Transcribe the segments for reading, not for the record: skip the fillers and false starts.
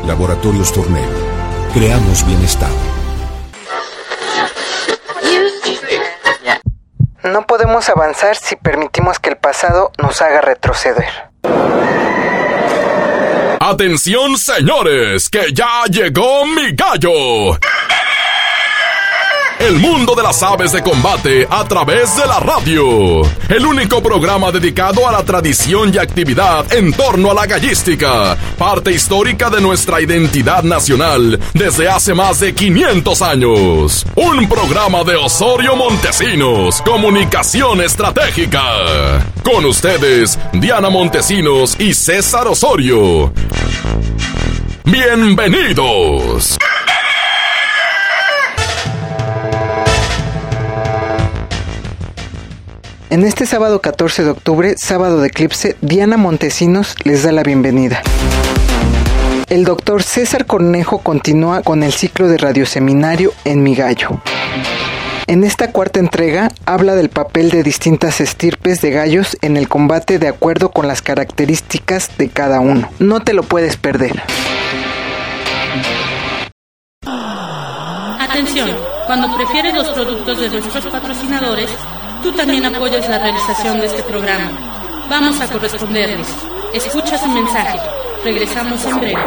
Laboratorios Tornel. Creamos bienestar. No podemos avanzar si permitimos que el pasado nos haga retroceder. ¡Atención, señores! ¡Que ya llegó mi gallo! El mundo de las aves de combate a través de la radio. El único programa dedicado a la tradición y actividad en torno a la gallística, parte histórica de nuestra identidad nacional desde hace más de 500 años. Un programa de Osorio Montesinos, Comunicación Estratégica. Con ustedes, Diana Montesinos y César Osorio. ¡Bienvenidos! En este sábado 14 de octubre, sábado de eclipse, Diana Montesinos les da la bienvenida. El doctor César Cornejo continúa con el ciclo de radioseminario En mi gallo. En esta cuarta entrega habla del papel de distintas estirpes de gallos en el combate de acuerdo con las características de cada uno. No te lo puedes perder. Atención, cuando prefieres los productos de nuestros patrocinadores, tú también apoyas la realización de este programa. Vamos a corresponderles. Escucha su mensaje. Regresamos en breve.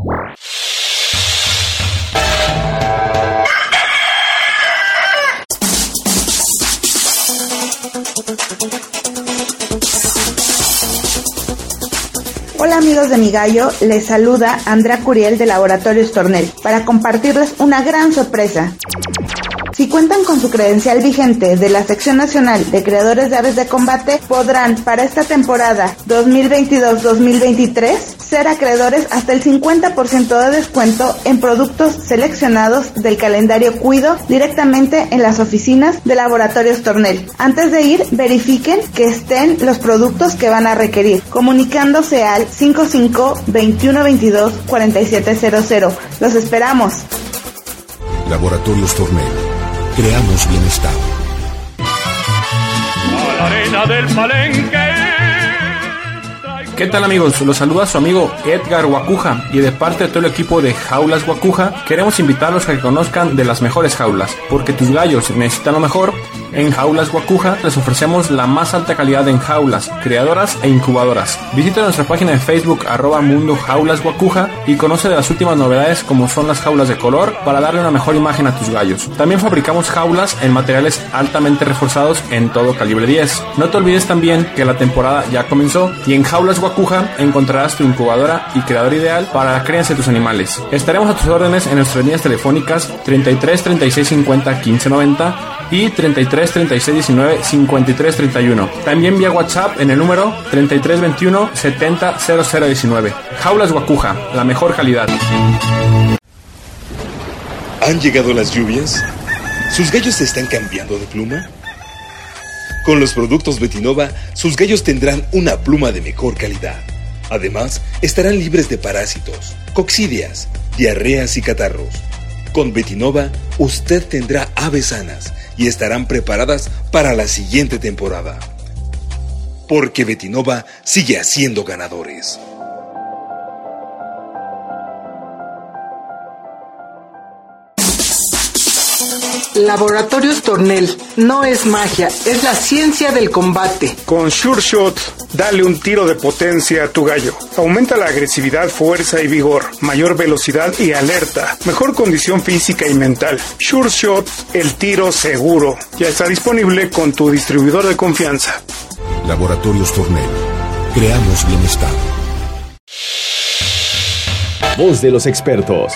Hola amigos de Mi Gallo, les saluda Andrea Curiel de Laboratorios Tornel para compartirles una gran sorpresa. Si cuentan con su credencial vigente de la Sección Nacional de Creadores de Aves de Combate, podrán para esta temporada 2022-2023 ser acreedores hasta el 50% de descuento en productos seleccionados del calendario Cuido directamente en las oficinas de Laboratorios Tornel. Antes de ir, verifiquen que estén los productos que van a requerir, comunicándose al 55-2122-4700. ¡Los esperamos! Laboratorios Tornel. Creamos bienestar. A la arena del Palenque. ¿Qué tal amigos? Los saluda su amigo Edgar Guacuja y de parte de todo el equipo de Jaulas Guacuja queremos invitarlos a que conozcan de las mejores jaulas, porque tus gallos necesitan lo mejor. En Jaulas Guacuja les ofrecemos la más alta calidad en jaulas, criadoras e incubadoras. Visita nuestra página de Facebook @Mundo Jaulas Guacuja y conoce de las últimas novedades como son las jaulas de color para darle una mejor imagen a tus gallos. También fabricamos jaulas en materiales altamente reforzados en todo calibre 10. No te olvides también que la temporada ya comenzó y en Jaulas Guacuja encontrarás tu incubadora y creador ideal para la crianza de tus animales. Estaremos a tus órdenes en nuestras líneas telefónicas 33 36 50 15 90 y 33 36 19 53 31. También vía WhatsApp en el número 33 21 70 00 19. Jaulas Guacuja, la mejor calidad. ¿Han llegado las lluvias? ¿Sus gallos se están cambiando de pluma? Con los productos Betinova, sus gallos tendrán una pluma de mejor calidad. Además, estarán libres de parásitos, coccidias, diarreas y catarros. Con Betinova, usted tendrá aves sanas y estarán preparadas para la siguiente temporada. Porque Betinova sigue haciendo ganadores. Laboratorios Tornel. No es magia, es la ciencia del combate. Con Sure Shot, dale un tiro de potencia a tu gallo. Aumenta la agresividad, fuerza y vigor, mayor velocidad y alerta, mejor condición física y mental. Sure Shot, el tiro seguro. Ya está disponible con tu distribuidor de confianza. Laboratorios Tornel. Creamos bienestar. Voz de los expertos.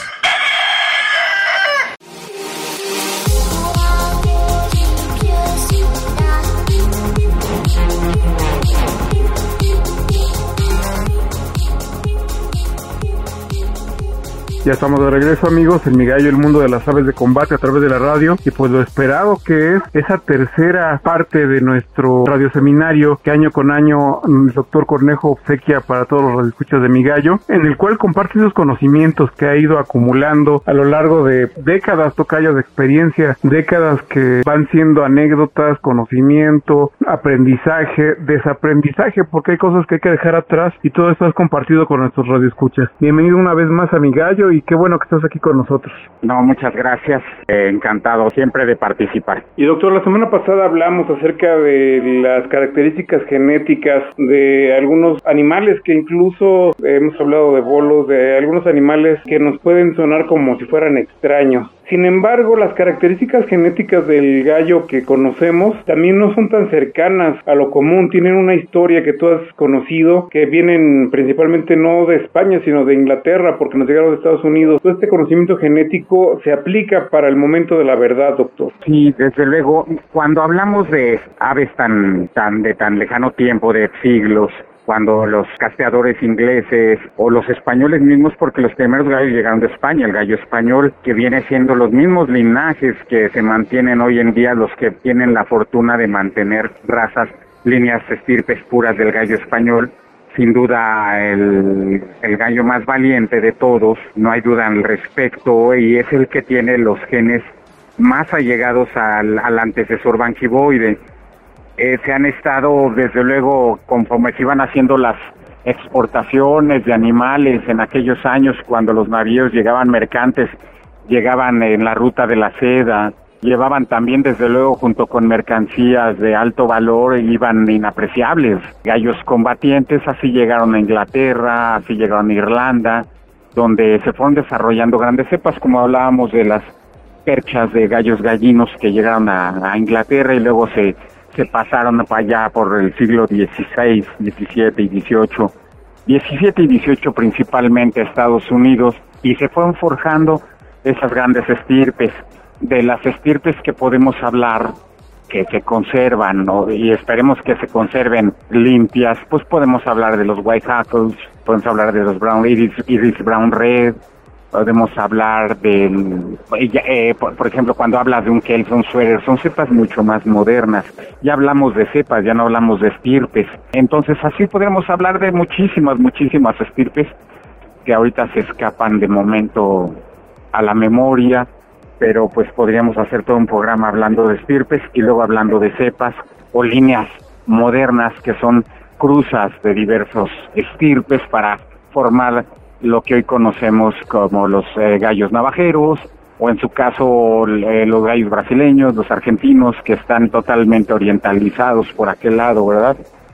Ya estamos de regreso, amigos, en Mi Gallo, el mundo de las aves de combate a través de la radio, y pues lo esperado que es esa tercera parte de nuestro radioseminario que año con año el doctor Cornejo obsequia para todos los radioescuchas de Mi Gallo, en el cual comparte esos conocimientos que ha ido acumulando a lo largo de décadas, tocayo, de experiencia, décadas que van siendo anécdotas, conocimiento, aprendizaje, desaprendizaje, porque hay cosas que hay que dejar atrás, y todo esto es compartido con nuestros radioescuchas. Bienvenido una vez más a Mi Gallo, y qué bueno que estás aquí con nosotros. No, muchas gracias, encantado siempre de participar. Y doctor, la semana pasada hablamos acerca de las características genéticas de algunos animales, que incluso hemos hablado de bolos, de algunos animales que nos pueden sonar como si fueran extraños. Sin embargo, las características genéticas del gallo que conocemos también no son tan cercanas a lo común, tienen una historia que tú has conocido, que vienen principalmente no de España, sino de Inglaterra, porque nos llegaron de Estados Unidos. Todo este conocimiento genético se aplica para el momento de la verdad, doctor. Sí, desde luego, cuando hablamos de aves de tan lejano tiempo, de siglos, cuando los casteadores ingleses o los españoles mismos, porque los primeros gallos llegaron de España, el gallo español, que viene siendo los mismos linajes que se mantienen hoy en día, los que tienen la fortuna de mantener razas, líneas estirpes puras del gallo español. Sin duda el gallo más valiente de todos, no hay duda al respecto, y es el que tiene los genes más allegados al antecesor banquivoide. Se han estado, desde luego, conforme se iban haciendo las exportaciones de animales en aquellos años, cuando los navíos llegaban mercantes, llegaban en la ruta de la seda, llevaban también, desde luego, junto con mercancías de alto valor, iban inapreciables gallos combatientes. Así llegaron a Inglaterra, así llegaron a Irlanda, donde se fueron desarrollando grandes cepas, como hablábamos de las perchas de gallos gallinos que llegaron a Inglaterra y luego se pasaron para allá por el siglo XVI, XVII y XVIII. 17 y 18 principalmente a Estados Unidos, y se fueron forjando esas grandes estirpes. De las estirpes que podemos hablar, que se conservan, ¿no? Y esperemos que se conserven limpias, pues podemos hablar de los Whitehackles, podemos hablar de los Brown Iris Brown Red, podemos hablar del, por ejemplo, cuando hablas de un Kelson Sweater, son cepas mucho más modernas. Ya hablamos de cepas, ya no hablamos de estirpes. Entonces así podemos hablar de muchísimas estirpes que ahorita se escapan de momento a la memoria, pero pues podríamos hacer todo un programa hablando de estirpes y luego hablando de cepas o líneas modernas que son cruzas de diversos estirpes para formar lo que hoy conocemos como los gallos navajeros, o en su caso los gallos brasileños, los argentinos, que están totalmente orientalizados por aquel lado, ¿verdad?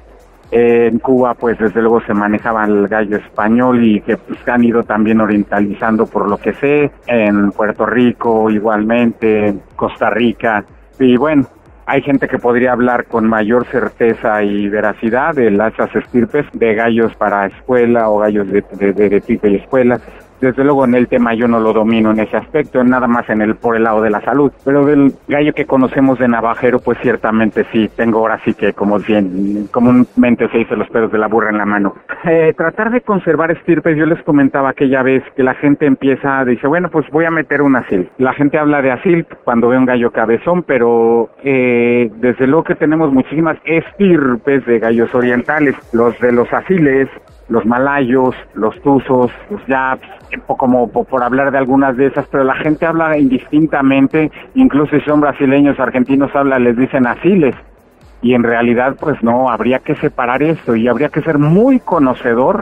En Cuba, pues desde luego se manejaba el gallo español y que pues han ido también orientalizando por lo que sé, en Puerto Rico igualmente, Costa Rica, y bueno, hay gente que podría hablar con mayor certeza y veracidad de las estirpes de gallos para escuela o gallos de pico y escuela. Desde luego en el tema yo no lo domino en ese aspecto, nada más por el lado de la salud. Pero del gallo que conocemos de navajero, pues ciertamente sí, tengo ahora sí que como bien, comúnmente se dice los pelos de la burra en la mano. Tratar de conservar estirpes, yo les comentaba aquella vez que la gente dice, bueno, pues voy a meter un asil. La gente habla de asil cuando ve un gallo cabezón, pero desde luego que tenemos muchísimas estirpes de gallos orientales, los de los asiles, los malayos, los tuzos, los yaps, como por hablar de algunas de esas, pero la gente habla indistintamente, incluso si son brasileños, argentinos les dicen asiles, y en realidad pues no, habría que separar esto y habría que ser muy conocedor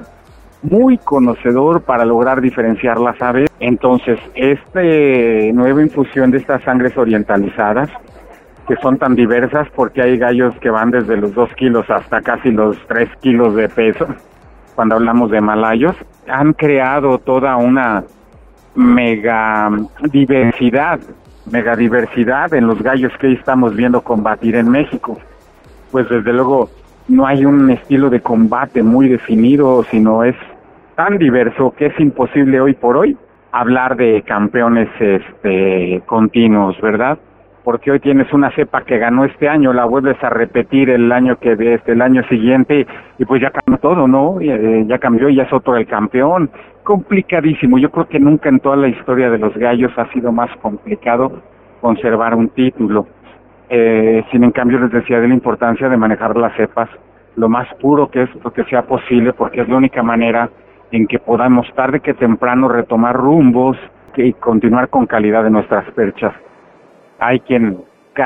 para lograr diferenciar las aves. Entonces, nueva infusión de estas sangres orientalizadas, que son tan diversas, porque hay gallos que van desde los 2 kilos hasta casi los 3 kilos de peso, cuando hablamos de malayos, han creado toda una mega diversidad en los gallos que hoy estamos viendo combatir en México. Pues desde luego no hay un estilo de combate muy definido, sino es tan diverso que es imposible hoy por hoy hablar de campeones continuos, ¿verdad? Porque hoy tienes una cepa que ganó este año, la vuelves a repetir el año siguiente, y pues ya todo, ¿no? Ya cambió, ya es otro el campeón. Complicadísimo. Yo creo que nunca en toda la historia de los gallos ha sido más complicado conservar un título. Sin en cambio les decía de la importancia de manejar las cepas lo más puro que sea posible, porque es la única manera en que podamos tarde que temprano retomar rumbos y continuar con calidad de nuestras perchas. Hay quien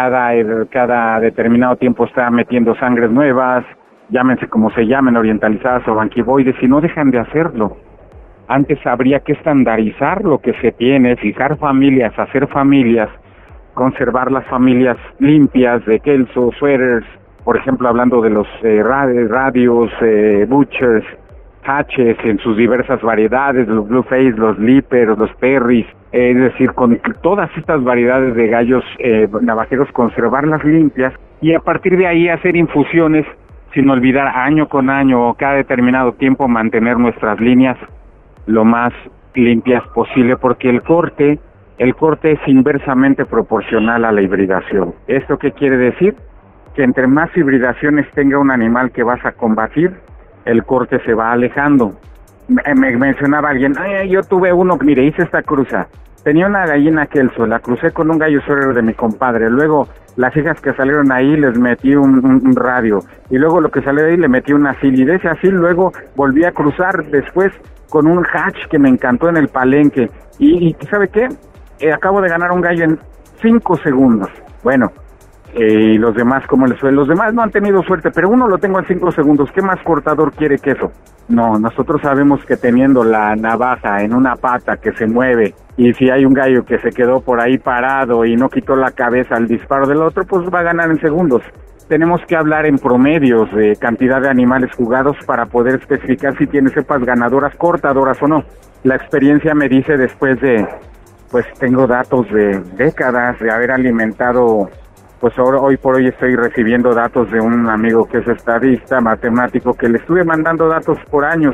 cada determinado tiempo está metiendo sangres nuevas, llámense como se llamen, orientalizadas o banquivoides, y no dejan de hacerlo. Antes habría que estandarizar lo que se tiene, fijar familias, hacer familias, conservar las familias limpias de Kelso, Sweaters, por ejemplo, hablando de los radios, butchers, hatches en sus diversas variedades, los blueface, los leapers, los perris, es decir, con todas estas variedades de gallos navajeros, conservarlas limpias y a partir de ahí hacer infusiones sin olvidar año con año o cada determinado tiempo mantener nuestras líneas lo más limpias posible, porque el corte es inversamente proporcional a la hibridación. ¿Esto qué quiere decir? Que entre más hibridaciones tenga un animal que vas a combatir, el corte se va alejando. Me mencionaba alguien, yo tuve uno, mire, hice esta cruza. Tenía una gallina Kelso, la crucé con un gallo suero de mi compadre. Luego, las hijas que salieron ahí les metí un radio. Y luego lo que salió de ahí le metí una asil. Y de ese asil luego volví a cruzar después con un hatch que me encantó en el palenque. Y ¿sabe qué? Acabo de ganar un gallo en 5 segundos. Bueno, y los demás, ¿cómo les fue? Los demás no han tenido suerte, pero uno lo tengo en 5 segundos. ¿Qué más cortador quiere que eso? No, nosotros sabemos que teniendo la navaja en una pata que se mueve, y si hay un gallo que se quedó por ahí parado y no quitó la cabeza al disparo del otro, pues va a ganar en segundos. Tenemos que hablar en promedios de cantidad de animales jugados para poder especificar si tiene cepas ganadoras, cortadoras o no. La experiencia me dice, después de, pues tengo datos de décadas de haber alimentado. Pues ahora, hoy por hoy estoy recibiendo datos de un amigo que es estadista, matemático, que le estuve mandando datos por años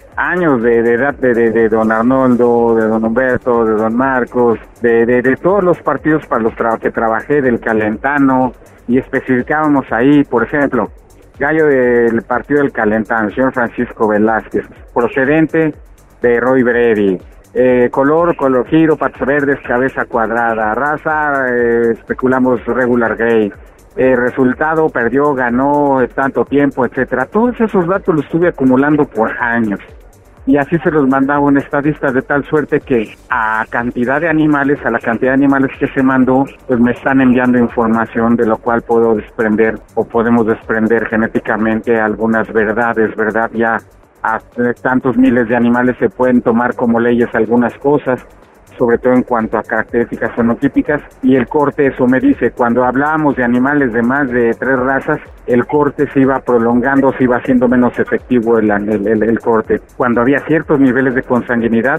de don Arnoldo, de don Humberto, de don Marcos, de todos los partidos para los que trabajé, del Calentano, y especificábamos ahí, por ejemplo, gallo del partido del Calentano, señor Francisco Velázquez, procedente de Roy Brady. Color giro, patas verdes, cabeza cuadrada, raza, especulamos regular grey, resultado, perdió, ganó, tanto tiempo, etcétera. Todos esos datos los estuve acumulando por años y así se los mandaba un estadista, de tal suerte que a la cantidad de animales que se mandó, pues me están enviando información de lo cual puedo desprender o podemos desprender genéticamente algunas verdades, ¿verdad? Ya a tantos miles de animales se pueden tomar como leyes algunas cosas, sobre todo en cuanto a características fenotípicas, y el corte, eso me dice, cuando hablábamos de animales de más de 3 razas, el corte se iba prolongando, se iba haciendo menos efectivo el corte. Cuando había ciertos niveles de consanguinidad,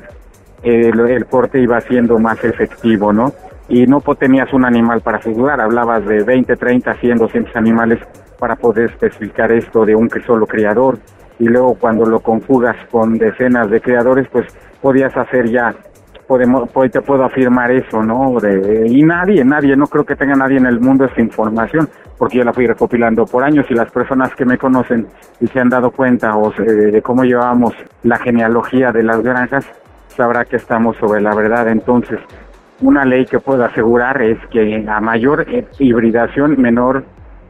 el corte iba siendo más efectivo, ¿no? Y no tenías un animal para jugar, hablabas de 20, 30, 100, 200 animales para poder especificar esto de un solo criador. Y luego cuando lo conjugas con decenas de criadores, pues podías hacer ya, te puedo afirmar eso, ¿no? Y nadie, no creo que tenga nadie en el mundo esta información, porque yo la fui recopilando por años y las personas que me conocen y se han dado cuenta de cómo llevamos la genealogía de las granjas, sabrá que estamos sobre la verdad. Entonces, una ley que puedo asegurar es que a mayor hibridación, menor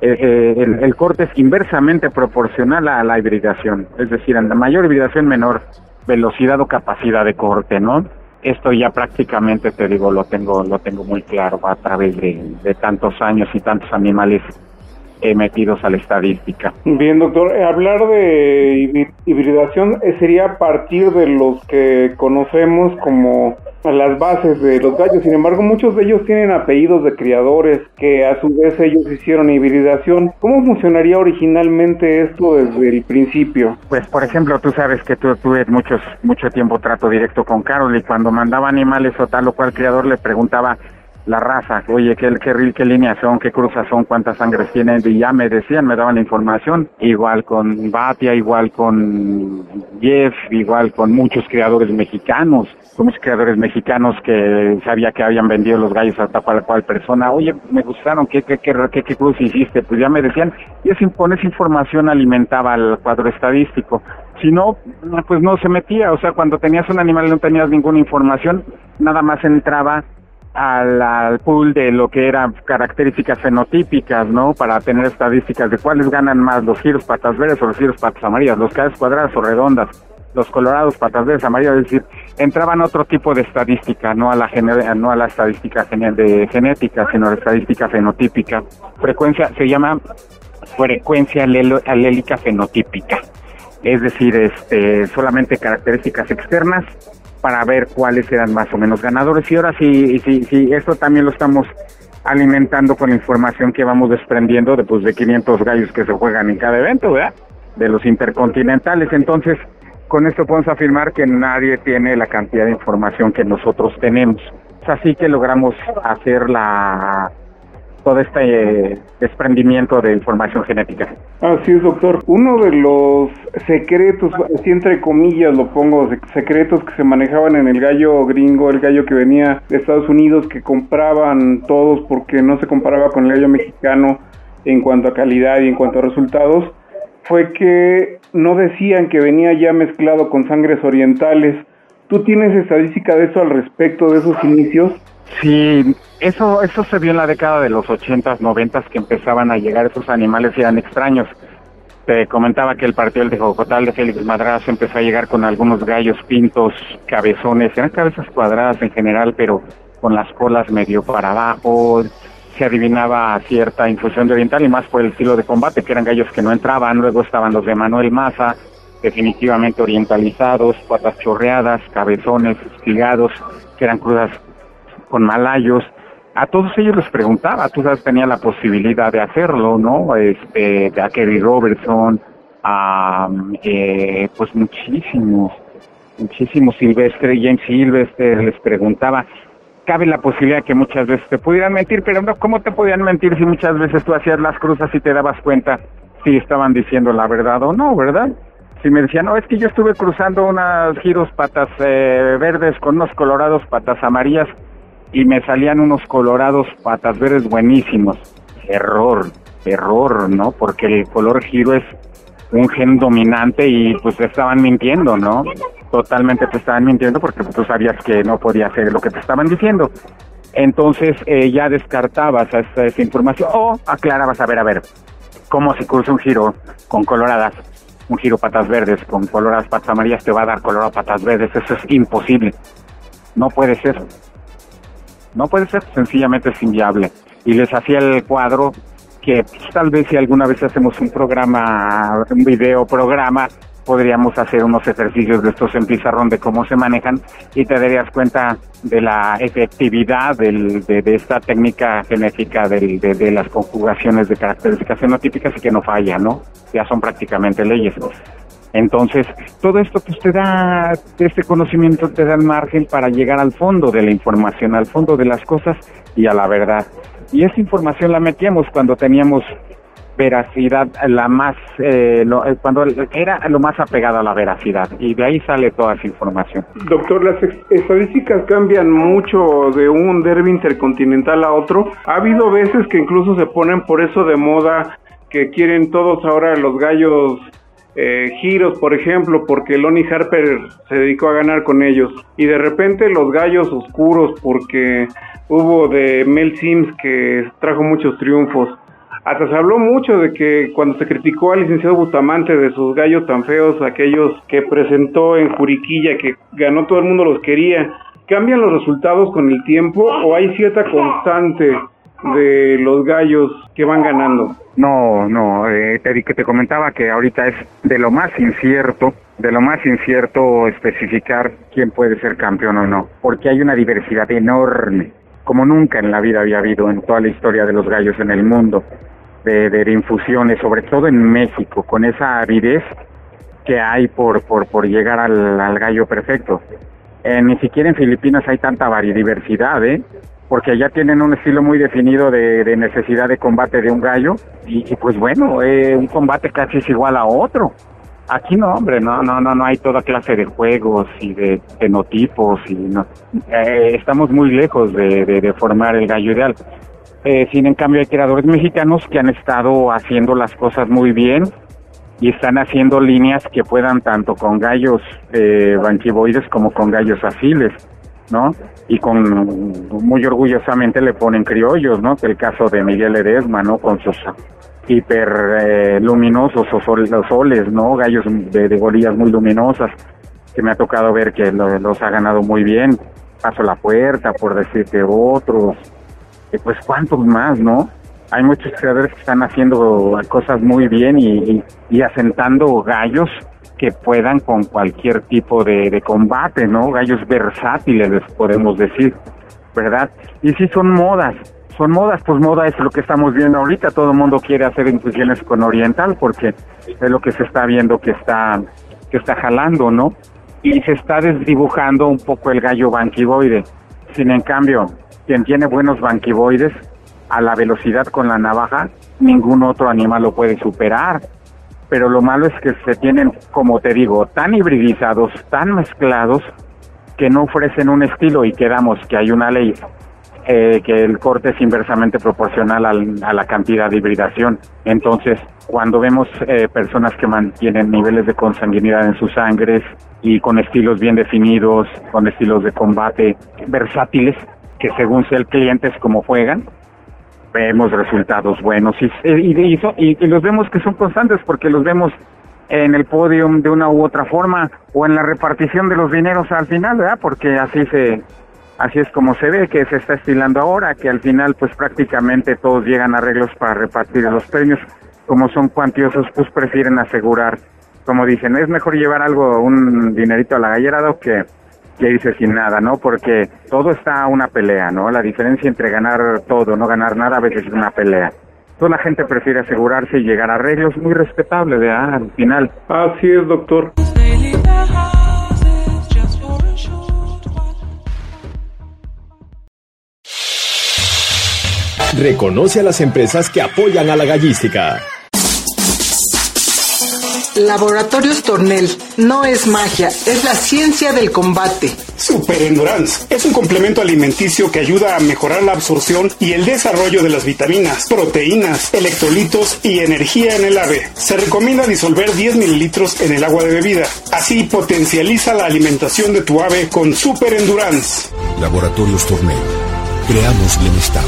el corte es inversamente proporcional a la hibridación, es decir, a la mayor hibridación, menor velocidad o capacidad de corte, ¿no? Esto ya prácticamente, te digo, lo tengo muy claro a través de tantos años y tantos animales metidos a la estadística. Bien, doctor, hablar de hibridación sería a partir de los que conocemos como las bases de los gallos. Sin embargo, muchos de ellos tienen apellidos de criadores que a su vez ellos hicieron hibridación. ¿Cómo funcionaría originalmente esto desde el principio? Pues, por ejemplo, tú sabes que tuve mucho tiempo trato directo con Carol, y cuando mandaba animales o tal o cual criador le preguntaba la raza, oye, qué líneas son, qué cruzas son, cuántas sangres tienen, y ya me decían, me daban la información. Igual con Batia, igual con Jeff, igual con muchos criadores mexicanos. muchos criadores mexicanos que sabía que habían vendido los gallos a tal cual persona. Oye, me gustaron, ¿qué cruz hiciste? Pues ya me decían, y con esa información alimentaba al cuadro estadístico. Si no, pues no se metía. O sea, cuando tenías un animal y no tenías ninguna información, nada más entraba al pool de lo que eran características fenotípicas, ¿no? Para tener estadísticas de cuáles ganan más, los giros patas verdes o los giros patas amarillas, los cabezas cuadradas o redondas, los colorados patas verdes, amarillas. Es decir, entraban otro tipo de estadística, no a la estadística de genética, sino a la estadística fenotípica. Se llama frecuencia alélica fenotípica. Es decir, solamente características externas para ver cuáles eran más o menos ganadores. Y ahora sí, esto también lo estamos alimentando con información que vamos desprendiendo de 500 gallos que se juegan en cada evento, ¿verdad? De los intercontinentales. Entonces, con esto podemos afirmar que nadie tiene la cantidad de información que nosotros tenemos. Es así que logramos hacer todo este desprendimiento de información genética. Así es, doctor. Uno de los secretos, así entre comillas lo pongo, secretos que se manejaban en el gallo gringo, el gallo que venía de Estados Unidos, que compraban todos porque no se comparaba con el gallo mexicano en cuanto a calidad y en cuanto a resultados, fue que no decían que venía ya mezclado con sangres orientales. ¿Tú tienes estadística de eso al respecto, de esos inicios? Sí, eso se vio en la década de los 80s, 90s, que empezaban a llegar esos animales y eran extraños. Te comentaba que el partido del Tejocotal de Félix Madrazo empezó a llegar con algunos gallos pintos, cabezones, eran cabezas cuadradas en general, pero con las colas medio para abajo. Se adivinaba cierta infusión de oriental y más por el estilo de combate, que eran gallos que no entraban. Luego estaban los de Manuel Maza, definitivamente orientalizados, patas chorreadas, cabezones espigados, que eran crudas con malayos. A todos ellos les preguntaba, tú sabes, tenía la posibilidad de hacerlo, ¿no? A Kerry Robertson, pues muchísimos Silvestre, James Silvestre, les preguntaba. Cabe la posibilidad que muchas veces te pudieran mentir, pero no, ¿cómo te podían mentir si muchas veces tú hacías las cruzas y te dabas cuenta si estaban diciendo la verdad o no, ¿verdad? Si me decían, no, es que yo estuve cruzando unos giros patas verdes con unos colorados patas amarillas y me salían unos colorados patas verdes buenísimos. Error, ¿no? Porque el color giro es un gen dominante y pues te estaban mintiendo, ¿no? Totalmente te estaban mintiendo porque tú sabías que no podía hacer lo que te estaban diciendo. Entonces ya descartabas esa información o aclarabas, a ver, ¿cómo se cruza un giro con coloradas? Un giro patas verdes con coloradas patas amarillas te va a dar colorado patas verdes. Eso es imposible. No puede ser, sencillamente es inviable. Y les hacía el cuadro que pues, tal vez si alguna vez hacemos un video programa, podríamos hacer unos ejercicios de estos en pizarrón de cómo se manejan y te darías cuenta de la efectividad de esta técnica genética de las conjugaciones de características fenotípicas y que no falla, ¿no? Ya son prácticamente leyes. Entonces, todo esto pues te da, este conocimiento te da el margen para llegar al fondo de la información, al fondo de las cosas y a la verdad. Y esa información la metíamos cuando teníamos veracidad, cuando era lo más apegado a la veracidad, y de ahí sale toda esa información. Doctor, las estadísticas cambian mucho de un derbi intercontinental a otro. Ha habido veces que incluso se ponen por eso de moda, que quieren todos ahora los gallos giros, por ejemplo, porque Lonnie Harper se dedicó a ganar con ellos, y de repente los gallos oscuros, porque hubo de Mel Sims que trajo muchos triunfos. Hasta se habló mucho de que cuando se criticó al licenciado Bustamante de sus gallos tan feos, aquellos que presentó en Juriquilla, que ganó, todo el mundo los quería. ¿Cambian los resultados con el tiempo o hay cierta constante de los gallos que van ganando? No, te comentaba que ahorita es de lo más incierto especificar quién puede ser campeón o no, porque hay una diversidad enorme, como nunca en la vida había habido en toda la historia de los gallos en el mundo, de infusiones, sobre todo en México, con esa avidez que hay por llegar al gallo perfecto. Ni siquiera en Filipinas hay tanta variediversidad, porque allá tienen un estilo muy definido de necesidad de combate de un gallo, y pues bueno, un combate casi es igual a otro. Aquí no, hombre, no hay toda clase de juegos y de fenotipos y no. Estamos muy lejos de formar el gallo ideal. Sin en cambio hay criadores mexicanos que han estado haciendo las cosas muy bien y están haciendo líneas que puedan tanto con gallos banquivoides como con gallos afiles, ¿no? Y muy orgullosamente le ponen criollos, ¿no? Que el caso de Miguel Ledesma, ¿no? Con sus hiper luminosos o soles, ¿no? Gallos de gorillas muy luminosas, que me ha tocado ver que los ha ganado muy bien. Paso la Puerta, por decirte otros. Pues cuántos más, ¿no? Hay muchos criadores que están haciendo cosas muy bien y asentando gallos que puedan con cualquier tipo de combate, ¿no? Gallos versátiles, les podemos decir, ¿verdad? Y sí son modas, pues moda es lo que estamos viendo ahorita. Todo el mundo quiere hacer infusiones con oriental porque es lo que se está viendo que está jalando, ¿no? Y se está desdibujando un poco el gallo banquivoide. Sin en cambio, quien tiene buenos banquivoides, a la velocidad con la navaja, ningún otro animal lo puede superar. Pero lo malo es que se tienen, como te digo, tan hibridizados, tan mezclados, que no ofrecen un estilo, y quedamos que hay una ley que el corte es inversamente proporcional a la cantidad de hibridación. Entonces, cuando vemos personas que mantienen niveles de consanguinidad en sus sangres y con estilos bien definidos, con estilos de combate versátiles, que según sea el cliente es como juegan, vemos resultados buenos y los vemos que son constantes, porque los vemos en el podium de una u otra forma, o en la repartición de los dineros al final, ¿verdad? Porque así es como se ve que se está estilando ahora, que al final pues prácticamente todos llegan a arreglos para repartir los premios. Como son cuantiosos, pues prefieren asegurar, como dicen, es mejor llevar algo, un dinerito a la gallerada que irse sin nada, ¿no? Porque todo está a una pelea, ¿no? La diferencia entre ganar todo, no ganar nada, a veces es una pelea. Toda la gente prefiere asegurarse y llegar a arreglos muy respetables, ¿verdad? Al final. Así es, doctor. Reconoce a las empresas que apoyan a la gallística. Laboratorios Tornel. No es magia, es la ciencia del combate. Super Endurance es un complemento alimenticio que ayuda a mejorar la absorción y el desarrollo de las vitaminas, proteínas, electrolitos y energía en el ave. Se recomienda disolver 10 mililitros en el agua de bebida. Así potencializa la alimentación de tu ave con Super Endurance. Laboratorios Tornel. Creamos bienestar.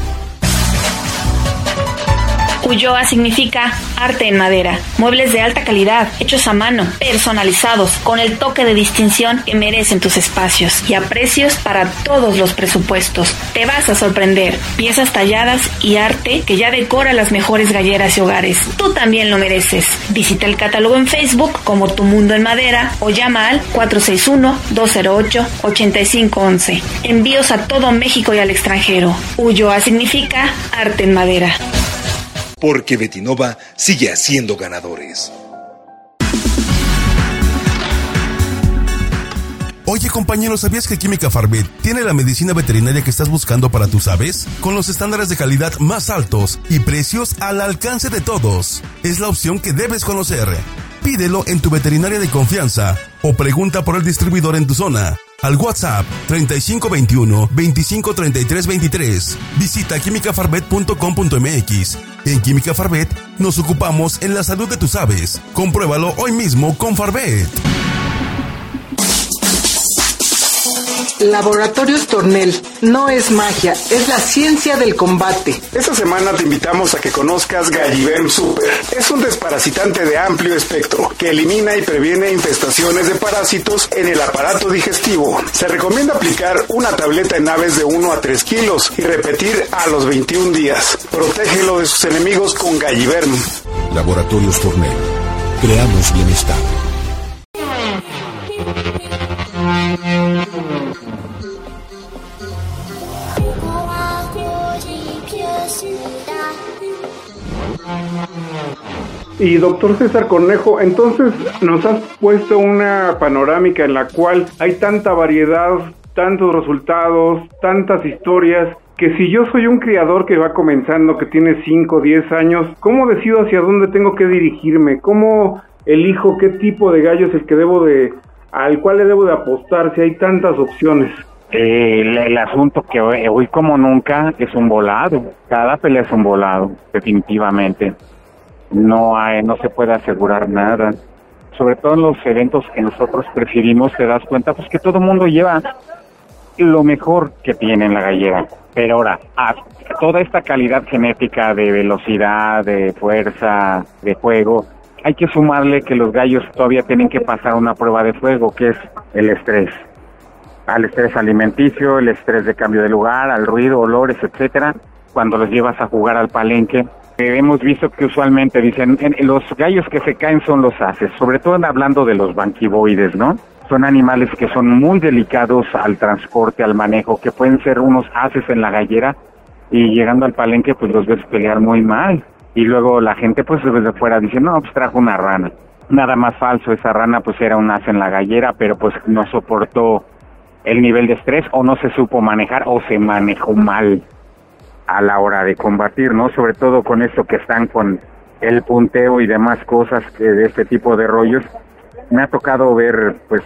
Ulloa significa arte en madera, muebles de alta calidad, hechos a mano, personalizados, con el toque de distinción que merecen tus espacios y a precios para todos los presupuestos. Te vas a sorprender, piezas talladas y arte que ya decora las mejores galleras y hogares. Tú también lo mereces. Visita el catálogo en Facebook como Tu Mundo en Madera o llama al 461-208-8511. Envíos a todo México y al extranjero. Ulloa significa arte en madera. Porque Betinova sigue haciendo ganadores. Oye, compañero, ¿sabías que Química Farvet tiene la medicina veterinaria que estás buscando para tus aves? Con los estándares de calidad más altos y precios al alcance de todos. Es la opción que debes conocer. Pídelo en tu veterinaria de confianza o pregunta por el distribuidor en tu zona. Al WhatsApp 3521-253323. Visita quimicafarvet.com.mx. En Química Farvet nos ocupamos en la salud de tus aves. Compruébalo hoy mismo con Farvet. Laboratorios Tornel. No es magia, es la ciencia del combate. Esta semana te invitamos a que conozcas Galliverm Super. Es un desparasitante de amplio espectro que elimina y previene infestaciones de parásitos en el aparato digestivo. Se recomienda aplicar una tableta en aves de 1 a 3 kilos y repetir a los 21 días. Protégelo de sus enemigos con Galliverm. Laboratorios Tornel. Creamos bienestar. Y doctor César Cornejo, entonces nos has puesto una panorámica en la cual hay tanta variedad, tantos resultados, tantas historias, que si yo soy un criador que va comenzando, que tiene 5 o 10 años, ¿cómo decido hacia dónde tengo que dirigirme? ¿Cómo elijo qué tipo de gallo es el que al cual le debo de apostar si hay tantas opciones? El asunto que hoy como nunca es un volado. Cada pelea es un volado, definitivamente. No se puede asegurar nada. Sobre todo en los eventos que nosotros preferimos, te das cuenta pues que todo el mundo lleva lo mejor que tiene en la gallera. Pero ahora, a toda esta calidad genética de velocidad, de fuerza, de juego, hay que sumarle que los gallos todavía tienen que pasar una prueba de fuego, que es el estrés. Al estrés alimenticio, el estrés de cambio de lugar, al ruido, olores, etcétera, cuando los llevas a jugar al palenque. Hemos visto que usualmente dicen, los gallos que se caen son los haces, sobre todo hablando de los banquivoides, ¿no? Son animales que son muy delicados al transporte, al manejo, que pueden ser unos haces en la gallera y llegando al palenque pues los ves pelear muy mal. Y luego la gente pues desde fuera dice, no, pues trajo una rana. Nada más falso, esa rana pues era un as en la gallera, pero pues no soportó el nivel de estrés o no se supo manejar o se manejó mal a la hora de combatir, ¿no? Sobre todo con esto que están con el punteo y demás cosas de este tipo de rollos. Me ha tocado ver pues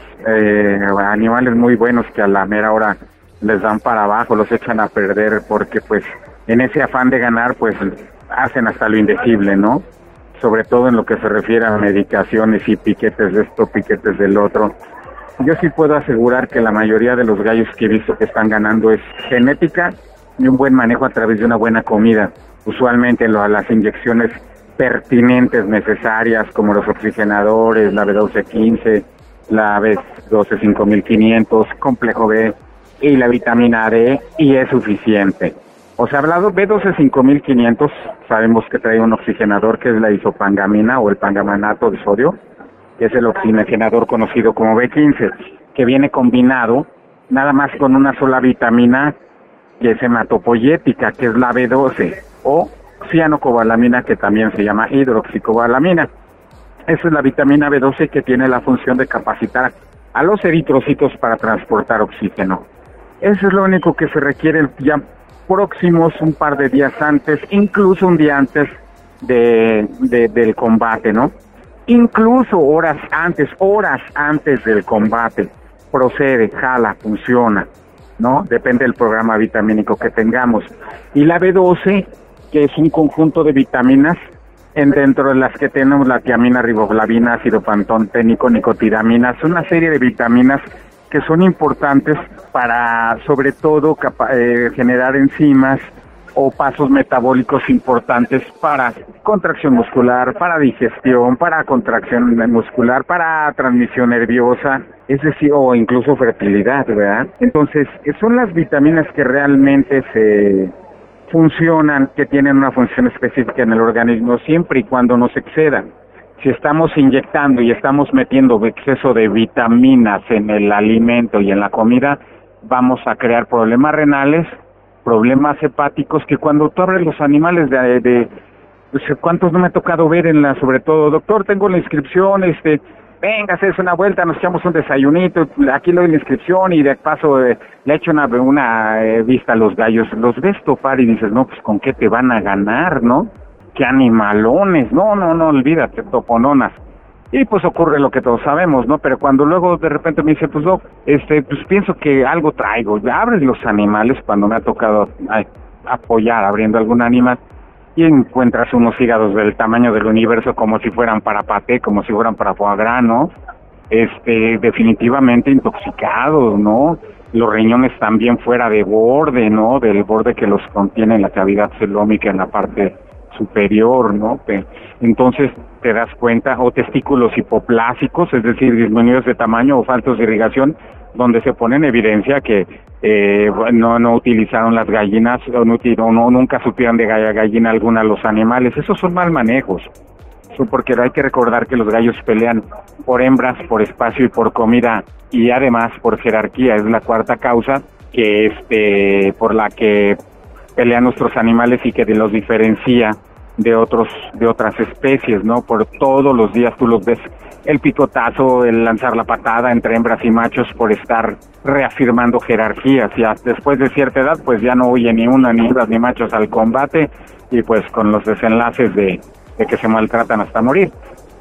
animales muy buenos que a la mera hora les dan para abajo, los echan a perder porque pues en ese afán de ganar pues hacen hasta lo indecible, ¿no? Sobre todo en lo que se refiere a medicaciones y piquetes de esto, piquetes del otro. Yo sí puedo asegurar que la mayoría de los gallos que he visto que están ganando es genética y un buen manejo a través de una buena comida. Usualmente las inyecciones pertinentes, necesarias, como los oxigenadores, la B1215, la B12 5500, complejo B y la vitamina D, y es suficiente. O sea, hablado B12 5500, sabemos que trae un oxigenador que es la isopangamina o el pangamanato de sodio, que es el oxigenador conocido como B15, que viene combinado nada más con una sola vitamina, que es hematopoyética, que es la B12, o cianocobalamina, que también se llama hidroxicobalamina. Esa es la vitamina B12 que tiene la función de capacitar a los eritrocitos para transportar oxígeno. Eso es lo único que se requiere ya próximos un par de días antes, incluso un día antes del combate, ¿no? Incluso horas antes del combate, procede, jala, funciona, ¿no? Depende del programa vitamínico que tengamos. Y la B12, que es un conjunto de vitaminas, dentro de las que tenemos la tiamina, riboflavina, ácido pantoténico, nicotidamina, es una serie de vitaminas que son importantes para, sobre todo, generar enzimas o pasos metabólicos importantes para contracción muscular, para digestión, para contracción muscular, para transmisión nerviosa, es decir, o incluso fertilidad, ¿verdad? Entonces, son las vitaminas que realmente se funcionan, que tienen una función específica en el organismo, siempre y cuando no se excedan. Si estamos inyectando y estamos metiendo exceso de vitaminas en el alimento y en la comida, vamos a crear problemas renales, problemas hepáticos, que cuando tú abres los animales pues, ¿cuántos no me ha tocado ver sobre todo, doctor, tengo la inscripción, venga, haces una vuelta, nos echamos un desayunito, aquí le doy la inscripción y de paso le echo una vista a los gallos, los ves topar y dices, no, pues con qué te van a ganar, ¿no? Qué animalones, no, olvídate, topononas. Y pues ocurre lo que todos sabemos, ¿no? Pero cuando luego de repente me dice, pues doc, pues pienso que algo traigo, ya abres los animales, cuando me ha tocado apoyar abriendo algún animal, y encuentras unos hígados del tamaño del universo como si fueran para paté, como si fueran para foie gras, ¿no? Definitivamente intoxicados, ¿no? Los riñones también fuera de borde, ¿no? Del borde que los contiene en la cavidad celómica en la parte superior, ¿no? Entonces te das cuenta, o testículos hipoplásicos, es decir, disminuidos de tamaño o faltos de irrigación, donde se pone en evidencia que no utilizaron las gallinas o nunca supieron de gallina alguna los animales. Esos son mal manejos, porque hay que recordar que los gallos pelean por hembras, por espacio y por comida, y además por jerarquía. Es la cuarta causa que por la que pelean nuestros animales y que los diferencia de otras especies, ¿no? Por todos los días tú los ves, el picotazo, el lanzar la patada entre hembras y machos, por estar reafirmando jerarquías. Ya después de cierta edad pues ya no huye ni una, ni hembras ni machos al combate, y pues con los desenlaces de que se maltratan hasta morir.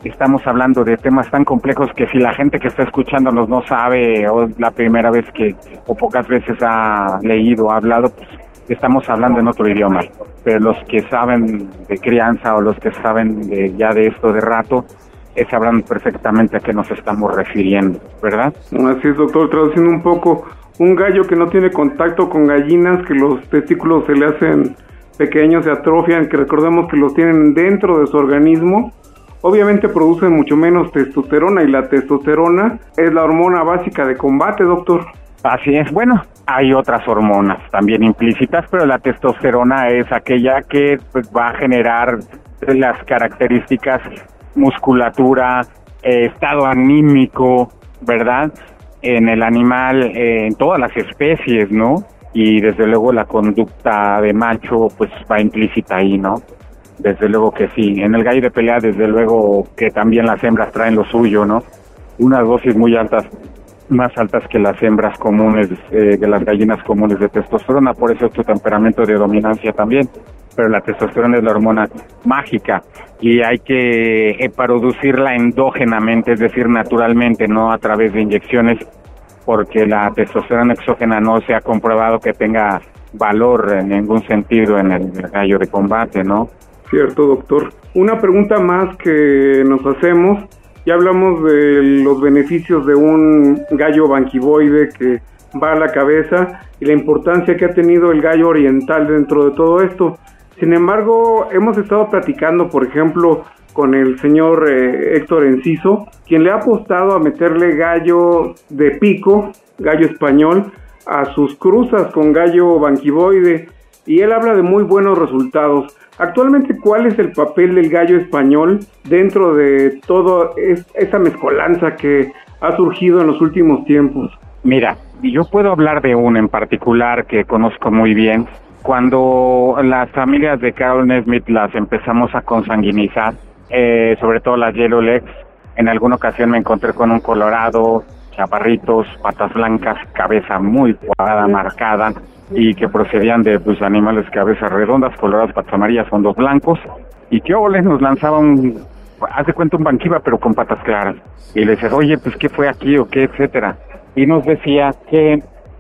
estamos hablando de temas tan complejos que si la gente que está escuchándonos no sabe o es la primera vez que o pocas veces ha leído o ha hablado, pues estamos hablando en otro idioma. Pero los que saben de crianza o los que saben ya de esto de rato, sabrán perfectamente a qué nos estamos refiriendo, ¿verdad? Así es, doctor, traduciendo un poco, un gallo que no tiene contacto con gallinas, que los testículos se le hacen pequeños, se atrofian, que recordemos que los tienen dentro de su organismo, obviamente producen mucho menos testosterona, y la testosterona es la hormona básica de combate, doctor. Así es, bueno, hay otras hormonas también implícitas, pero la testosterona es aquella que pues, va a generar las características musculatura, estado anímico, ¿verdad? En el animal, en todas las especies, ¿no? Y desde luego la conducta de macho, pues va implícita ahí, ¿no? Desde luego que sí. En el gallo de pelea, desde luego que también las hembras traen lo suyo, ¿no? Unas dosis muy altas, más altas que las hembras comunes, de las gallinas comunes de testosterona, por eso es tu temperamento de dominancia también. Pero la testosterona es la hormona mágica y hay que producirla endógenamente, es decir, naturalmente, no a través de inyecciones, porque la testosterona exógena no se ha comprobado que tenga valor en ningún sentido en el gallo de combate, ¿no? Cierto, doctor. Una pregunta más que nos hacemos, ya hablamos de los beneficios de un gallo banquivoide que va a la cabeza y la importancia que ha tenido el gallo oriental dentro de todo esto. Sin embargo, hemos estado platicando, por ejemplo, con el señor Héctor Enciso, quien le ha apostado a meterle gallo de pico, gallo español, a sus cruzas con gallo banquivoide, y él habla de muy buenos resultados. Actualmente, ¿cuál es el papel del gallo español dentro de toda esa mezcolanza que ha surgido en los últimos tiempos? Mira, yo puedo hablar de uno en particular que conozco muy bien. Cuando las familias de Carol Nesmith las empezamos a consanguinizar, sobre todo las Yellow Legs, en alguna ocasión me encontré con un colorado, chaparritos, patas blancas, cabeza muy cuadrada, marcada, y que procedían de pues animales cabezas redondas, coloradas, patas amarillas, fondos blancos, y que nos lanzaba haz de cuenta un banquiva, pero con patas claras. Y le decía, oye, pues, ¿qué fue aquí o qué, etcétera? Y nos decía que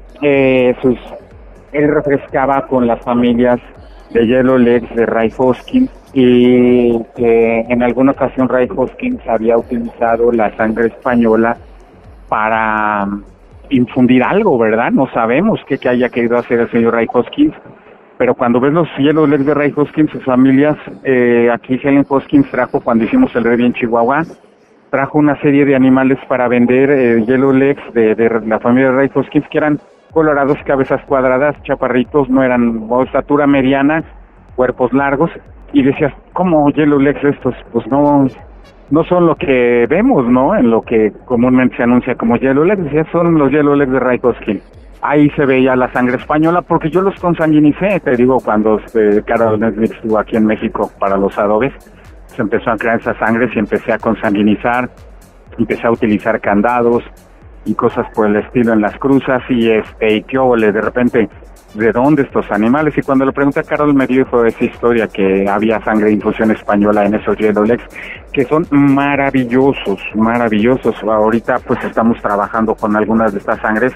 él refrescaba con las familias de Yellow Legs de Ray Hoskins, y que en alguna ocasión Ray Hoskins había utilizado la sangre española para infundir algo, ¿verdad? No sabemos qué haya querido hacer el señor Ray Hoskins, pero cuando ves los Yellow Legs de Ray Hoskins, sus familias, aquí Helen Hoskins trajo, cuando hicimos el review en Chihuahua, trajo una serie de animales para vender Yellow Legs de la familia de Ray Hoskins, que eran colorados, cabezas cuadradas, chaparritos, no eran o estatura mediana, cuerpos largos, y decías, ¿cómo Yellow Legs estos? Pues no son lo que vemos, ¿no? En lo que comúnmente se anuncia como Yellow Legs, decías, son los Yellow Legs de Ray Hoskins. Ahí se veía la sangre española, porque yo los consanguinicé, te digo, cuando Carol Nesmith estuvo aquí en México para los adobes, se empezó a crear esa sangre y empecé a consanguinizar, empecé a utilizar candados y cosas por el estilo en las cruzas, y qué óvole, de repente, ¿de dónde estos animales? Y cuando le pregunté a Carol, me dijo esa historia que había sangre de infusión española en esos Yellow Legs, que son maravillosos. Ahorita pues estamos trabajando con algunas de estas sangres.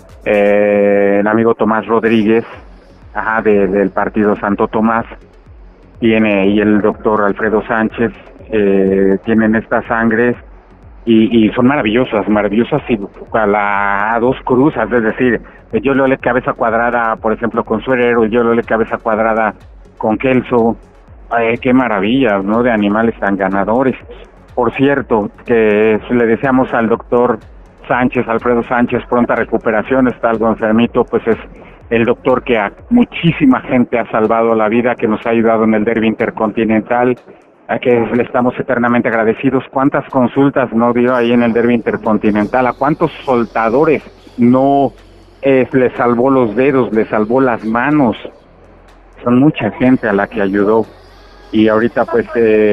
El amigo Tomás Rodríguez, del partido Santo Tomás, y el doctor Alfredo Sánchez, tienen estas sangres, y son maravillosas y a dos cruzas, es decir, el Yellow Leg cabeza cuadrada, por ejemplo, con Suerer, o el Yellow Leg cabeza cuadrada con Kelso. Qué maravillas, ¿no? De animales tan ganadores. Por cierto, que le deseamos al doctor Sánchez, Alfredo Sánchez, pronta recuperación, está algo enfermito, pues es el doctor que a muchísima gente ha salvado la vida, que nos ha ayudado en el derbi intercontinental, a que le estamos eternamente agradecidos. ¿Cuántas consultas no dio ahí en el derbi intercontinental? ¿A cuántos soltadores no le salvó los dedos, le salvó las manos? Son mucha gente a la que ayudó, y ahorita pues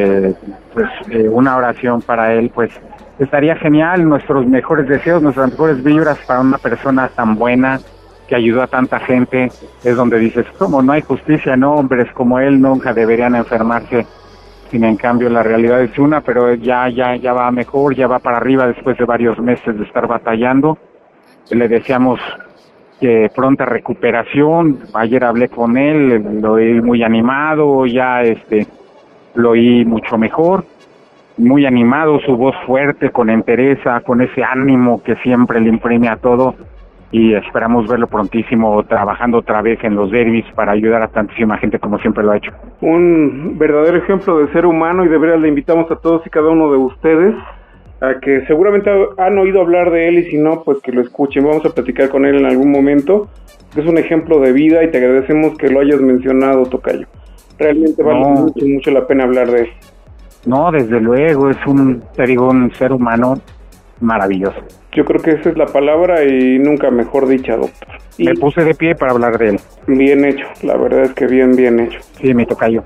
una oración para él, pues estaría genial. Nuestros mejores deseos, nuestras mejores vibras para una persona tan buena que ayudó a tanta gente. Es donde dices, ¿cómo no hay justicia? No, hombres como él nunca deberían enfermarse Sin en cambio la realidad es una, pero ya va mejor, ya va para arriba después de varios meses de estar batallando. Le deseamos pronta recuperación. Ayer hablé con él, lo oí muy animado, ya lo oí mucho mejor, muy animado, su voz fuerte, con entereza, con ese ánimo que siempre le imprime a todo, y esperamos verlo prontísimo trabajando otra vez en los derbis para ayudar a tantísima gente como siempre lo ha hecho. Un verdadero ejemplo de ser humano, y de veras le invitamos a todos y cada uno de ustedes a que seguramente han oído hablar de él, y si no, pues que lo escuchen. Vamos a platicar con él en algún momento. Es un ejemplo de vida y te agradecemos que lo hayas mencionado, tocayo. Realmente vale mucho la pena hablar de él. No, desde luego, es un ser humano maravilloso. Yo creo que esa es la palabra, y nunca mejor dicha, doctor. Me puse de pie para hablar de él. Bien hecho, la verdad es que bien hecho. Sí, mi tocayo.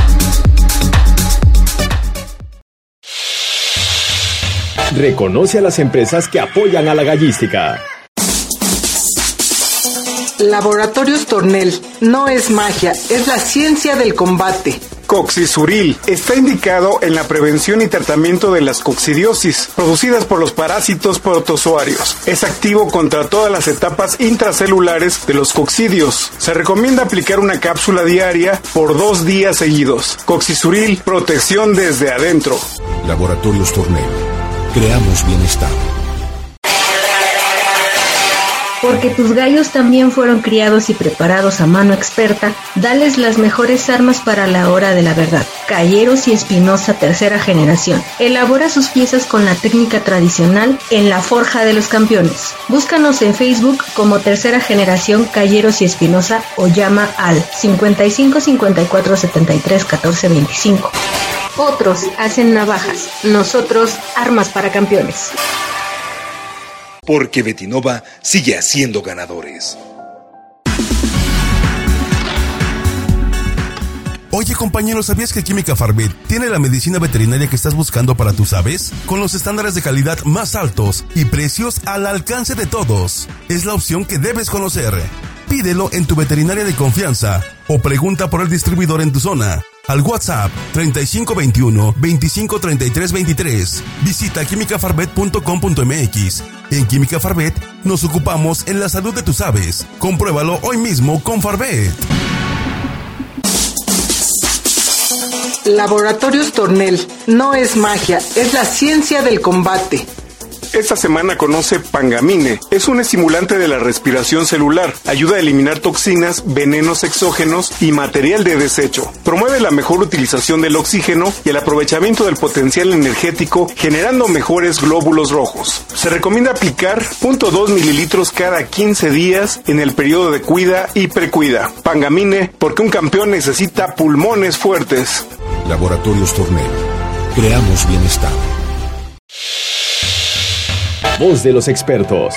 Reconoce a las empresas que apoyan a la gallística. Laboratorios Tornel. No es magia, es la ciencia del combate. Coccisuril está indicado en la prevención y tratamiento de las coccidiosis producidas por los parásitos protozoarios. Es activo contra todas las etapas intracelulares de los coccidios. Se recomienda aplicar una cápsula diaria por 2 días seguidos. Coccisuril, protección desde adentro. Laboratorios Tornel. Creamos bienestar. Porque tus gallos también fueron criados y preparados a mano experta, dales las mejores armas para la hora de la verdad. Calleros y Espinosa, tercera generación. Elabora sus piezas con la técnica tradicional en la Forja de los Campeones. Búscanos en Facebook como Tercera Generación Calleros y Espinosa o llama al 55 54 73 14 25. Otros hacen navajas, nosotros armas para campeones. Porque Betinova sigue haciendo ganadores. Oye, compañero, ¿sabías que Química Farvet tiene la medicina veterinaria que estás buscando para tus aves? Con los estándares de calidad más altos y precios al alcance de todos. Es la opción que debes conocer. Pídelo en tu veterinaria de confianza o pregunta por el distribuidor en tu zona. Al WhatsApp 3521-253323. Visita quimicafarvet.com.mx. En Química Farvet nos ocupamos en la salud de tus aves. Compruébalo hoy mismo con Farvet. Laboratorios Tornel. No es magia, es la ciencia del combate. Esta semana conoce Pangamine. Es un estimulante de la respiración celular. Ayuda a eliminar toxinas, venenos exógenos y material de desecho. Promueve la mejor utilización del oxígeno y el aprovechamiento del potencial energético, generando mejores glóbulos rojos. Se recomienda aplicar 0.2 mililitros cada 15 días en el periodo de cuida y precuida. Pangamine, porque un campeón necesita pulmones fuertes. Laboratorios Tornel. Creamos bienestar. Voz de los expertos.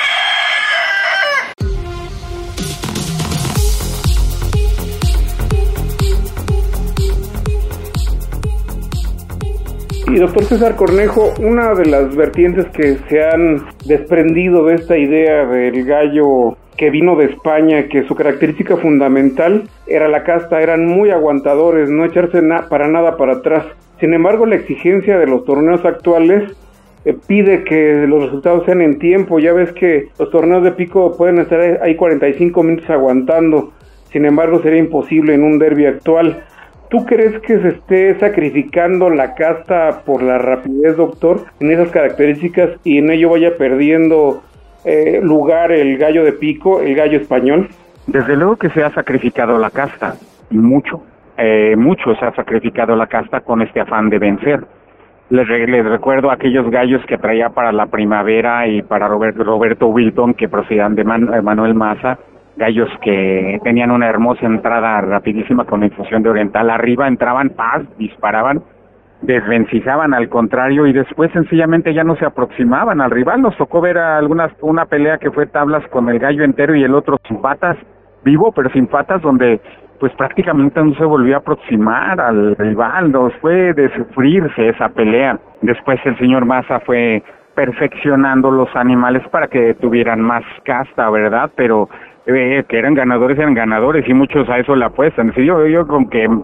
Y doctor César Cornejo, una de las vertientes que se han desprendido de esta idea del gallo que vino de España, que su característica fundamental era la casta, eran muy aguantadores, no echarse para nada para atrás. Sin embargo, la exigencia de los torneos actuales pide que los resultados sean en tiempo. Ya ves que los torneos de pico pueden estar ahí 45 minutos aguantando, sin embargo sería imposible en un derbi actual. ¿Tú crees que se esté sacrificando la casta por la rapidez, doctor, en esas características, y en ello vaya perdiendo lugar el gallo de pico, el gallo español? Desde luego que se ha sacrificado la casta, mucho se ha sacrificado la casta con este afán de vencer. Les recuerdo aquellos gallos que traía para la primavera y para Roberto Wilton, que procedían de Manuel Maza, gallos que tenían una hermosa entrada rapidísima con la infusión de oriental. Arriba entraban, disparaban, desvencijaban al contrario, y después sencillamente ya no se aproximaban al rival. Nos tocó ver una pelea que fue tablas con el gallo entero y el otro sin patas, vivo pero sin patas, donde pues prácticamente no se volvió a aproximar al rival. Nos fue de sufrirse esa pelea. Después el señor Maza fue perfeccionando los animales para que tuvieran más casta, ¿verdad? Pero que eran ganadores, y muchos a eso le apuestan. Yo con que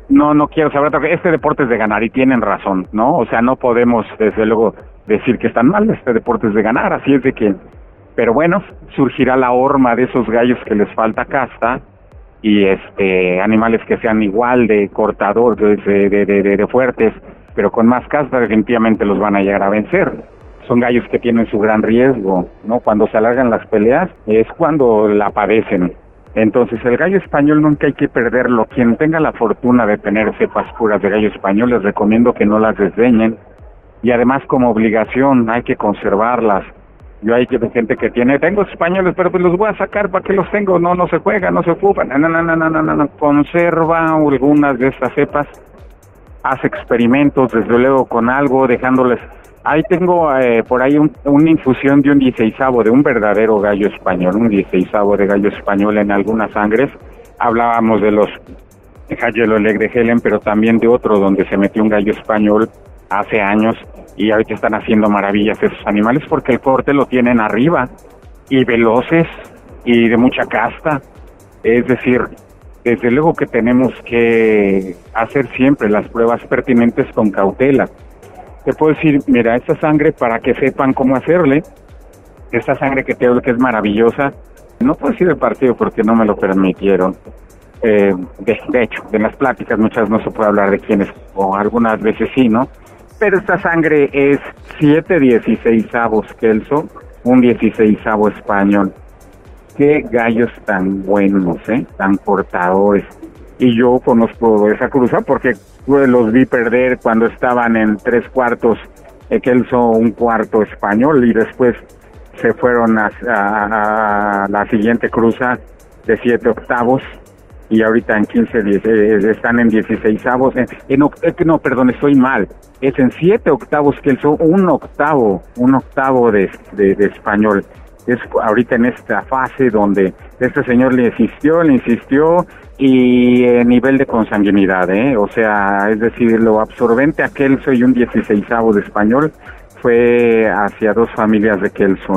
no quiero saber otra cosa. Este deporte es de ganar y tienen razón, ¿no? O sea, no podemos desde luego decir que están mal, este deporte es de ganar, así es de que, pero bueno, surgirá la horma de esos gallos que les falta casta y animales que sean igual de cortadores, de fuertes, pero con más casta definitivamente los van a llegar a vencer. Son gallos que tienen su gran riesgo, ¿no? Cuando se alargan las peleas es cuando la padecen. Entonces el gallo español nunca hay que perderlo. Quien tenga la fortuna de tener cepas puras de gallo español, les recomiendo que no las desdeñen. Y además como obligación hay que conservarlas. Yo hay gente que tengo españoles, pero pues los voy a sacar, ¿para qué los tengo? No se juegan, no se ocupan. No. Conserva algunas de estas cepas. Haz experimentos, desde luego, con algo, dejándoles. Ahí tengo por ahí una infusión de un 16avo, de un verdadero gallo español, un 16avo de gallo español en algunas sangres. Hablábamos de los Hallelolec de Helen, pero también de otro donde se metió un gallo español hace años y ahorita están haciendo maravillas esos animales porque el corte lo tienen arriba y veloces y de mucha casta. Es decir, desde luego que tenemos que hacer siempre las pruebas pertinentes con cautela. Te puedo decir, mira, esta sangre, para que sepan cómo hacerle, esta sangre que te digo que es maravillosa, no puedo decir el partido porque no me lo permitieron. De hecho, de las pláticas muchas no se puede hablar de quiénes, o algunas veces sí, ¿no? Pero esta sangre es 7 16avos Kelso, un 16avo español. Qué gallos tan buenos, tan cortadores. Y yo conozco esa cruza porque los vi perder cuando estaban en 3/4 Kelso, 1/4 español, y después se fueron a la siguiente cruza de 7 octavos y ahorita en están en 16avos. No, perdón, estoy mal. Es en 7 octavos Kelso, 1 octavo de español. Es ahorita en esta fase donde este señor le insistió y nivel de consanguinidad, o sea, es decir, lo absorbente a Kelso y un 16avo de español fue hacia 2 familias de Kelso,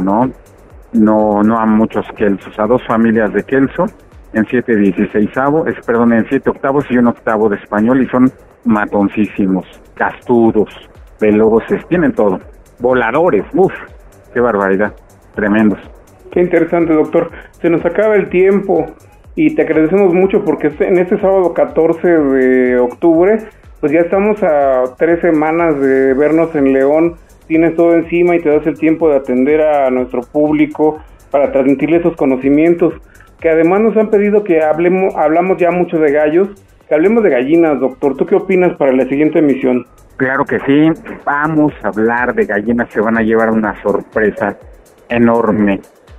no a muchos Kelsos, a 2 familias de Kelso en 7 16avos, en 7 octavos y 1 octavo de español, y son matoncísimos, castudos, veloces, tienen todo, voladores, qué barbaridad. Tremendos. Qué interesante, doctor. Se nos acaba el tiempo y te agradecemos mucho porque en este sábado 14 de octubre, pues ya estamos a 3 semanas de vernos en León. Tienes todo encima y te das el tiempo de atender a nuestro público para transmitirle esos conocimientos, que además nos han pedido que hablamos ya mucho de gallos, que hablemos de gallinas, doctor. ¿Tú qué opinas para la siguiente emisión? Claro que sí, vamos a hablar de gallinas, se van a llevar una sorpresa enorme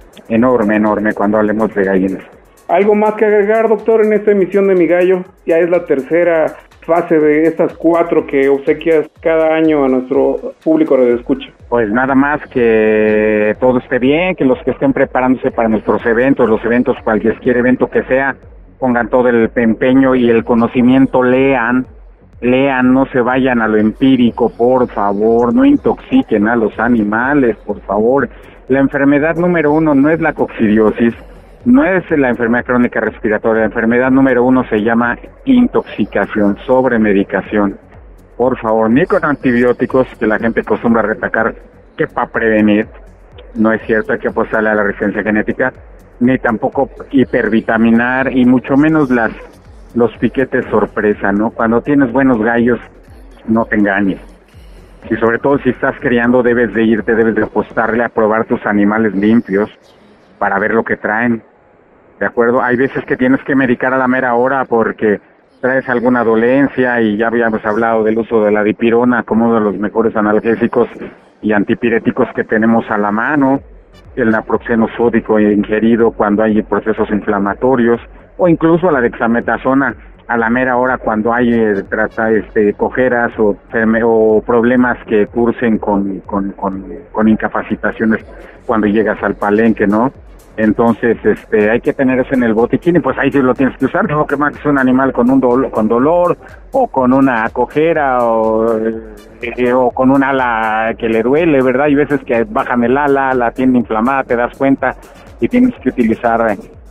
cuando hablemos de gallinas. ¿Algo más que agregar, doctor, en esta emisión de Mi Gallo? Ya es la tercera fase de estas 4 que obsequias cada año a nuestro público radioescucha. Pues nada más que todo esté bien, que los que estén preparándose para nuestros eventos, cualquier evento que sea, pongan todo el empeño y el conocimiento, lean, no se vayan a lo empírico, por favor, no intoxiquen a los animales, por favor. La enfermedad número 1 no es la coccidiosis, no es la enfermedad crónica respiratoria. La enfermedad número 1 se llama intoxicación, sobremedicación. Por favor, ni con antibióticos, que la gente acostumbra a retacar, que para prevenir, no es cierto, hay que apostarle a la resistencia genética, ni tampoco hipervitaminar, y mucho menos los piquetes sorpresa, ¿no? Cuando tienes buenos gallos, no te engañes. Y sobre todo si estás criando, debes de apostarle a probar tus animales limpios para ver lo que traen, ¿de acuerdo? Hay veces que tienes que medicar a la mera hora porque traes alguna dolencia, y ya habíamos hablado del uso de la dipirona como uno de los mejores analgésicos y antipiréticos que tenemos a la mano, el naproxeno sódico ingerido cuando hay procesos inflamatorios, o incluso la dexametasona a la mera hora cuando hay cojeras o problemas que cursen con incapacitaciones cuando llegas al palenque, ¿no? Entonces, hay que tener eso en el botiquín, y pues ahí sí lo tienes que usar, no que mates un animal con dolor, o con una cojera, o con un ala que le duele, ¿verdad? Hay veces que bajan el ala, la tiene inflamada, te das cuenta, y tienes que utilizar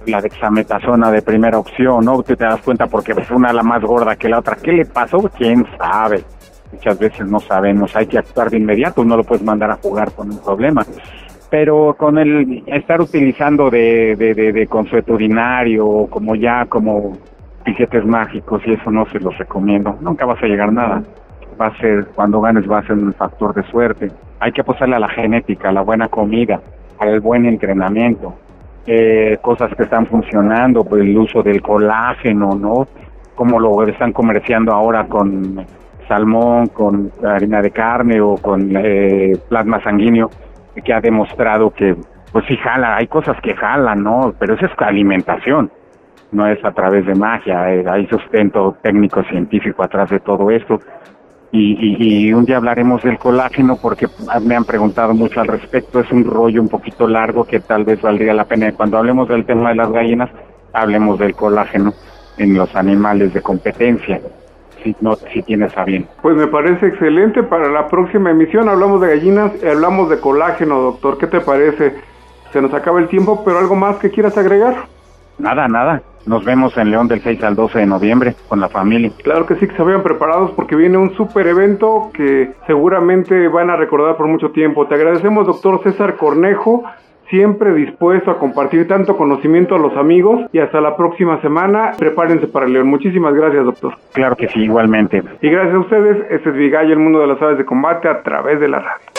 la dexametasona de primera opción, ¿no? Tú te das cuenta porque es una la más gorda que la otra. ¿Qué le pasó? ¿Quién sabe? Muchas veces no sabemos, hay que actuar de inmediato, no lo puedes mandar a jugar con un problema. Pero con el estar utilizando de consuetudinario, como piquetes mágicos, y eso no se los recomiendo, nunca vas a llegar a nada. Va a ser, cuando ganes va a ser un factor de suerte. Hay que apostarle a la genética, a la buena comida, al buen entrenamiento, cosas que están funcionando, pues el uso del colágeno, ¿no? Como lo están comerciando ahora con salmón, con harina de carne o con plasma sanguíneo, que ha demostrado que, pues sí jala, hay cosas que jalan, ¿no? Pero eso es alimentación, no es a través de magia, hay sustento técnico científico atrás de todo esto. Y un día hablaremos del colágeno porque me han preguntado mucho al respecto, es un rollo un poquito largo que tal vez valdría la pena. Cuando hablemos del tema de las gallinas, hablemos del colágeno en los animales de competencia. Si tienes a bien. Pues me parece excelente. Para la próxima emisión hablamos de gallinas y hablamos de colágeno, doctor. ¿Qué te parece? Se nos acaba el tiempo, pero ¿algo más que quieras agregar? Nada. Nos vemos en León del 6 al 12 de noviembre con la familia. Claro que sí, que se vayan preparados porque viene un súper evento que seguramente van a recordar por mucho tiempo. Te agradecemos, doctor César Cornejo, siempre dispuesto a compartir tanto conocimiento a los amigos, y hasta la próxima semana. Prepárense para León. Muchísimas gracias, doctor. Claro que sí, igualmente. Y gracias a ustedes, este es Vigallo, el mundo de las aves de combate a través de la radio.